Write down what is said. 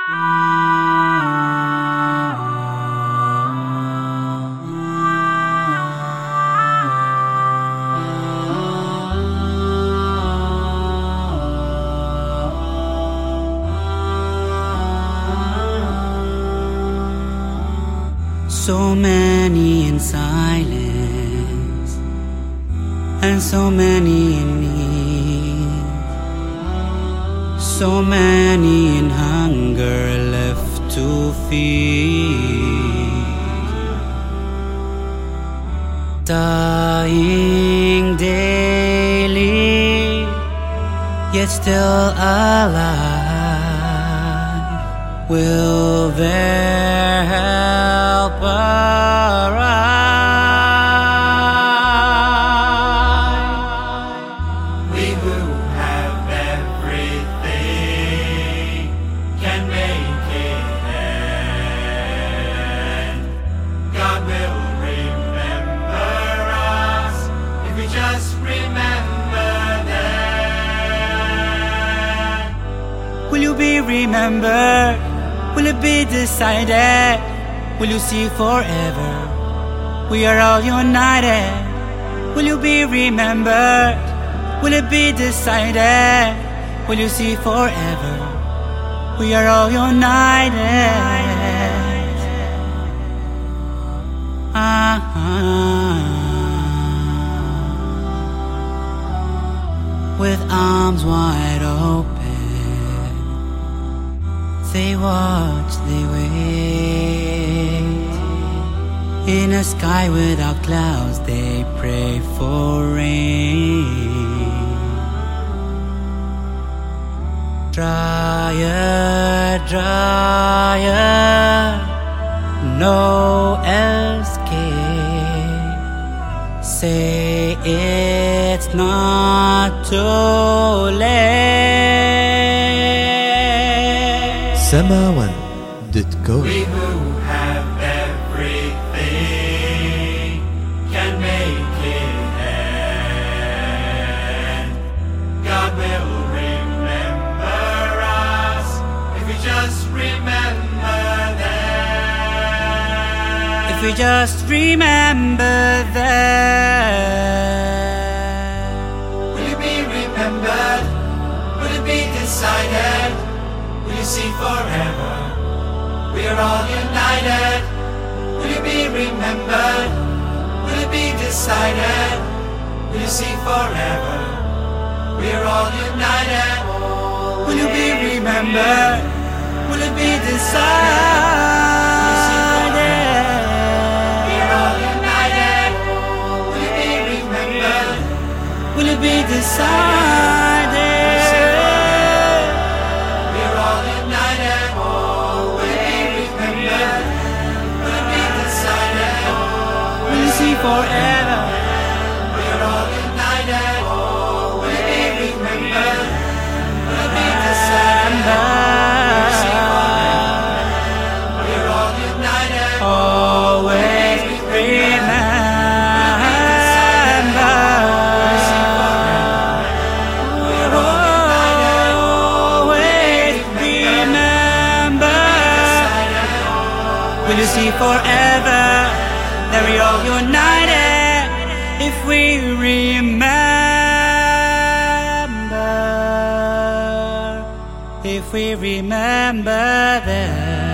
So many in silence, and so many in need, so many in hunger left to feed, dying daily, yet still alive. Will their help arrive? We who have everything can make it end. God will remember us if we just remember them. Will you be remembered? Will it be decided? Will you see forever? We are all united. Will you be remembered? Will it be decided? Will you see forever? We are all united. With arms wide open, they watch, they wait. In a sky without clouds, they pray for rain. Drier, drier, no escape. Say it's not too late. Samawan.co. We who have everything can make it end. God will remember us if we just remember them. If we just remember them. Will you be remembered? Will it be decided? Will you see forever? We are all united. Will you be remembered? Will it be decided? Will you see forever? We are all united. Will you be remembered? Will it be decided? We are all united. Will you be remembered? Will it be decided? We are all united. Will it be remembered? Will it be decided? Will you see forever? We are all united. Will it be remembered? Will it be decided? We are all united. Always remember. Always remember. Will you see forever that we all united if we remember? If we remember them.